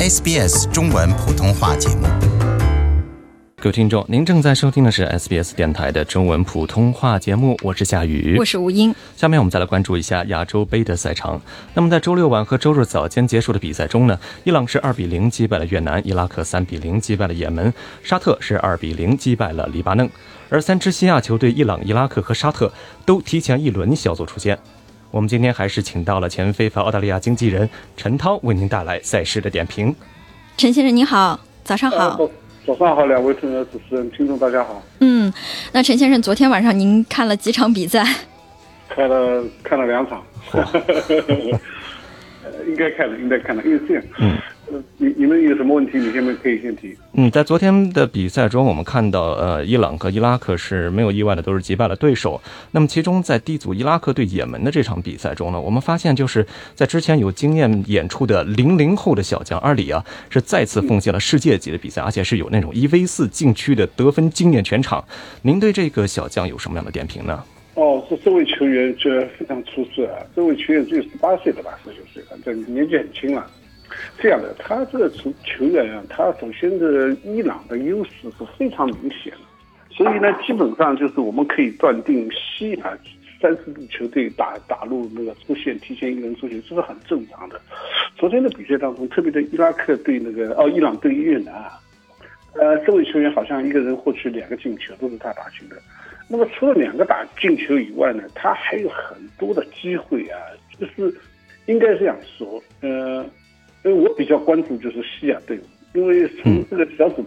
SBS 中文普通话节目。 各位听众，您正在收听的是 SBS 电台的中文普通话节目，我是夏雨， 我是吴英。 下面我们再来关注一下亚洲杯的赛场。那么在周六晚和周日早间结束的比赛中呢，伊朗是2-0击败了越南，伊拉克3-0击败了也门，沙特是2-0击败了黎巴嫩。而3支西亚球队伊朗、伊拉克和沙特都提前一轮小组出线。我们今天还是请到了前非法澳大利亚经纪人陈涛为您带来赛事的点评。 陈先生您好，早上好。 早上好，两位主持人、听众大家好。 那陈先生，昨天晚上您看了几场比赛？ 看了2场。应该看了，因为这样。你们有什么问题？你先可以先提。 在昨天的比赛中，我们看到伊朗和伊拉克是没有意外的都是击败了对手。那么其中在 D 组伊拉克对也门的这场比赛中呢，我们发现就是在之前有经验演出的00后的小将阿里啊，是再次奉献了世界级的比赛，而且是有那种1v4禁区的得分惊艳全场。您对这个小将有什么样的点评呢？ 这位球员就非常出色啊！这位球员只有18岁的吧，19岁，反正年纪很轻了。这样的，他这个球员啊，他首先的伊朗的优势是非常明显的，所以呢，基本上就是我们可以断定西亚30支球队打入那个出线，提前一轮出线，这是很正常的。昨天的比赛当中，特别的伊拉克对伊朗对越南啊，这位球员好像一个人获取2个进球，都是他打进的。那么除了2个打进球以外呢，他还有很多的机会啊，就是应该这样说，因为我比较关注就是西亚队伍，因为从这个小组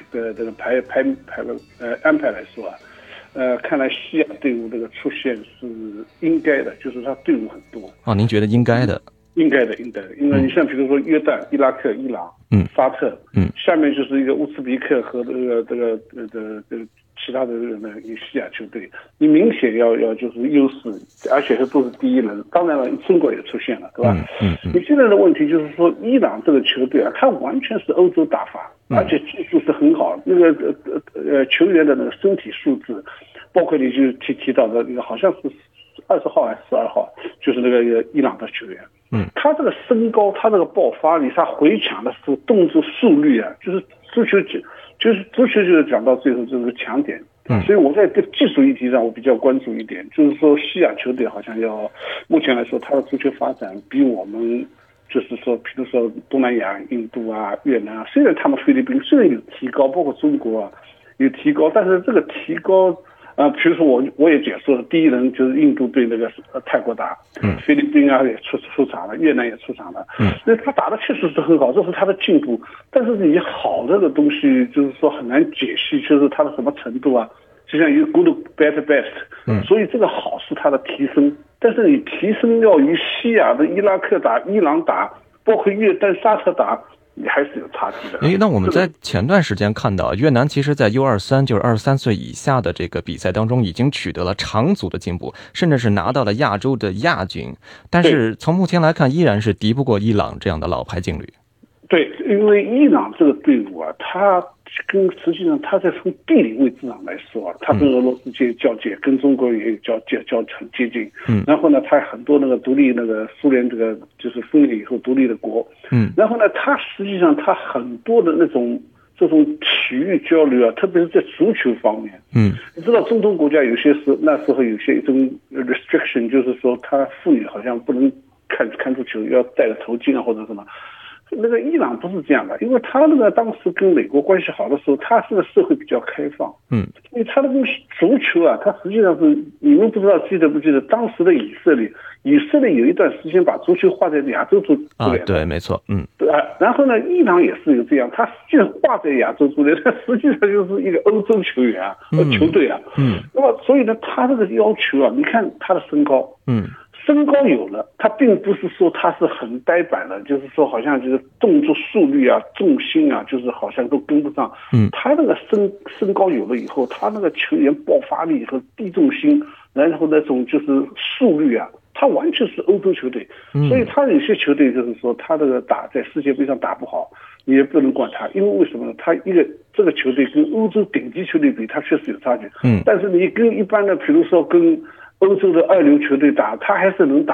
安排来说啊，看来西亚队伍这个出现是应该的，就是他队伍很多。 您觉得应该的？ 应该的，因为你像比如说约旦、伊拉克、伊朗、沙特，下面就是一个乌兹别克和这个其他的西亚球队，你明显要就是优势，而且都是第一轮。当然了，中国也出现了，对吧？你现在的问题就是说，伊朗这个球队啊，它完全是欧洲打法，而且技术是很好。那个球员的那个身体素质，包括你就提到的那个好像是20号还是12号，就是那个伊朗的球员。他这个身高，他这个爆发力，他回抢的时候动作速率啊，就是足球就是讲到最后就是强点。所以我在这技术议题上我比较关注一点，就是说西亚球队好像目前来说他的足球发展比我们就是说，比如说东南亚、印度啊、越南啊，虽然他们菲律宾虽然有提高，包括中国啊有提高，但是这个提高。比如说我也解说了，第一轮就是印度对那个泰国打，菲律宾啊也出场了，越南也出场了，那他打的确实是很好，这是他的进步。但是你好这个东西就是说很难解析，就是他的什么程度啊，就像有 good better best，所以这个好是他的提升，但是你提升要与西亚的伊拉克打、伊朗打，包括约旦、沙特打。你还是有差距的。 那我们在前段时间看到，越南其实在 U23， 就是23岁以下的这个比赛当中，已经取得了长足的进步，甚至是拿到了亚洲的亚军。但是从目前来看，依然是敌不过伊朗这样的老牌劲旅。对， 因为伊朗这个队伍啊，它实际上它在从地理位置上来说啊，它跟俄罗斯交界，跟中国也有很接近。然后呢，它很多那个独立苏联这个就是分裂以后独立的国。然后呢，它实际上它很多的这种体育交流啊，特别是在足球方面。你知道中东国家那时候有些一种 restriction， 就是说他妇女好像不能看足球，要戴个头巾啊或者什么。那个伊朗不是这样的，因为他当时跟美国关系好的时候，他这个社会比较开放。因为他足球啊，他实际上是你们不知道记得不记得，当时的以色列有一段时间把足球划在亚洲足联。 对，没错。 对啊，然后呢，伊朗也是有这样，他实际上划在亚洲足联，他实际上就是一个欧洲球员啊，球队啊。那么所以呢，他这个要求啊，你看他的身高。身高有了，他并不是说他是很呆板的，就是说好像就是动作速率啊、重心啊，就是好像都跟不上。他那个身高有了以后，他那个球员爆发力和地重心，然后那种就是速率啊，他完全是欧洲球队。所以他有些球队就是说他这个在世界杯上打不好，你也不能怪他，因为为什么呢？他这个球队跟欧洲顶级球队比，他确实有差距。但是你跟一般的，比如说跟欧洲的2流球队打，他还是能打的。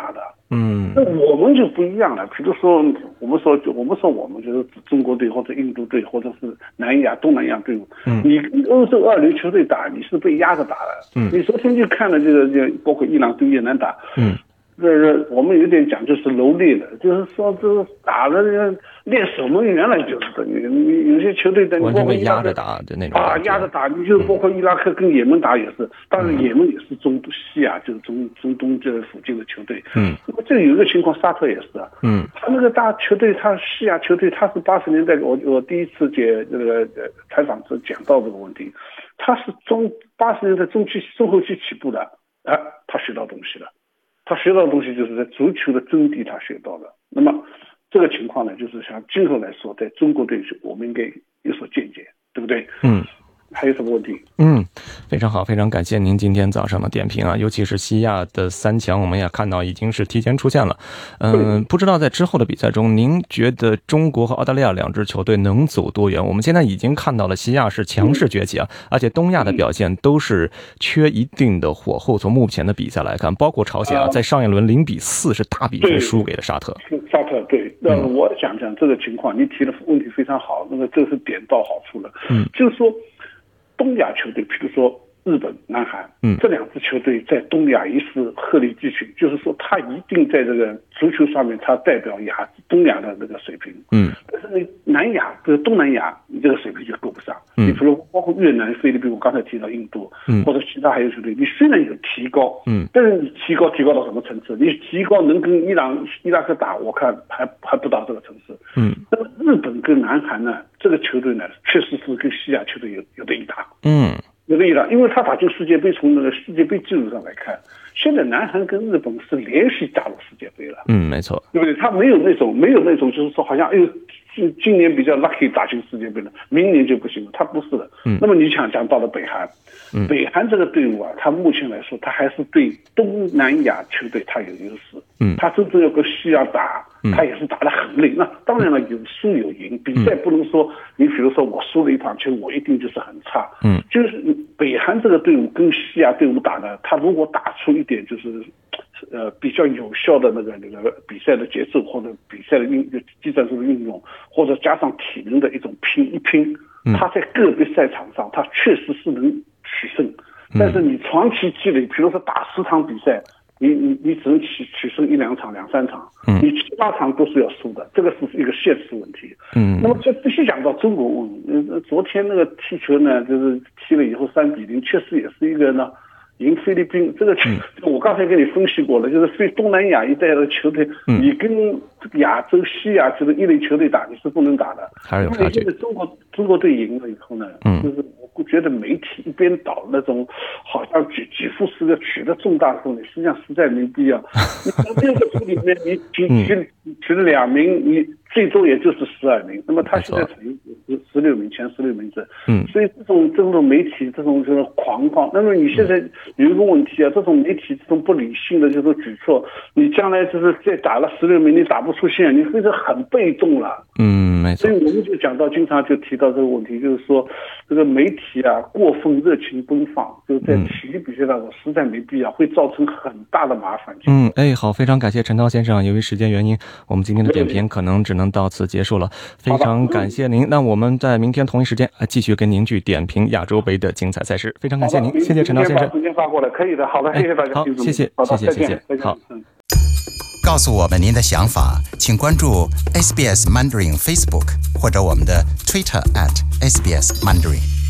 那我们就不一样了。比如说，我们就是指中国队或者印度队或者是东南亚队伍。你跟欧洲二流球队打，你是被压着打的。你昨天就看了这个包括伊朗对越南打。我们有点讲究是蹂躏的，就是说这打了练守门员了，就是等于有些球队在完全被压着打的那种压着打，你就包括伊拉克跟也门打也是，当然也门也是中西亚就是中东这附近的球队。那么这有一个情况，沙特也是啊。他那个大球队，他西亚球队，他是80年代我第一次这个采访时讲到这个问题，他是80年代中后期起步的，他学到东西了。他学到的东西就是在足球的真谛他学到的。那么这个情况呢，就是像今后来说，在中国队我们应该有所见解，对不对？还有什么问题？ 非常好，非常感谢您今天早上的点评啊，尤其是西亚的3强，我们也看到已经是提前出现了。不知道在之后的比赛中，您觉得中国和澳大利亚2支球队能走多远？我们现在已经看到了西亚是强势崛起啊，而且东亚的表现都是缺一定的火候。从目前的比赛来看，包括朝鲜啊，在上一轮0-4是大比分输给了沙特。 对，那我讲这个情况，你提的问题非常好，那么这是点到好处了。就是说东亚球队，比如说日本、南韩，这2支球队在东亚也是鹤立鸡群，就是说他一定在这个足球上面，他代表东亚的那个水平。但是你南亚，比如东南亚，你这个水平就够不上。你比如包括越南、菲律宾，我刚才提到印度，或者其他还有球队，你虽然有提高，但是你提高到什么层次？你提高能跟伊拉克打，我看还不到这个层次。那么日本跟南韩呢，这个球队呢，确实是跟西亚球队有的一打。有的一打，因为他打进世界杯，从那个世界杯记录上来看，现在南韩跟日本是连续打入世界杯了。 没错， 对不对？他没有那种就是说好像今年比较 lucky 打进世界杯了，明年就不行了，他不是的。那么你讲到了北韩，北韩这个队伍啊，他目前来说，他还是对东南亚球队他有优势。他真正要跟西亚打，他也是打得很累。那当然了，有输有赢，比赛不能说你比如说我输了一场球，我一定就是很差。就是北韩这个队伍跟西亚队伍打呢，他如果打出一点就是比较有效的那个比赛的节奏，或者比赛的技战术的运用，或者加上体能的一种拼，他在个别赛场上他确实是能取胜。但是你长期积累，比如说打10场比赛，你只能取胜1-2场、2-3场，你7、8场都是要输的，这个是一个现实问题。那么这必须讲到中国问题。昨天那个踢球呢，就是踢了以后3-0，确实也是一个呢。赢菲律宾，这个我刚才跟你分析过了，就是东南亚一带的球队，你跟这个亚洲、西亚这个一类球队打，你是不能打的。 还有差距。 因为中国队赢了以后呢，就是我觉得媒体一边倒那种，好像几乎是个取得重大胜利，实际上实在没必要。你从6个组里面，你取了2名，你最多也就是12名。那么他现在等于16名，前16名制。所以这种媒体这种狂放，那么你现在有一个问题啊，这种媒体这种不理性的这种举措，你将来就是再打了16名，你打不出线，你会是很被动了。 没错。 所以我们就经常就提到这个问题，就是说这个媒体啊过分热情奔放，就是在体育比赛当中实在没必要，会造成很大的麻烦。 好，非常感谢陈涛先生，由于时间原因，我们今天的点评可能只能到此结束了。非常感谢您，那我们在明天同一时间继续跟您去点评亚洲杯的精彩赛事。非常感谢您，谢谢陈涛先生。 时间发过来，可以的，好的，谢谢大家。 好，谢谢。好。 告诉我们您的想法，请关注 SBS Mandarin Facebook 或者我们的 Twitter @SBS Mandarin。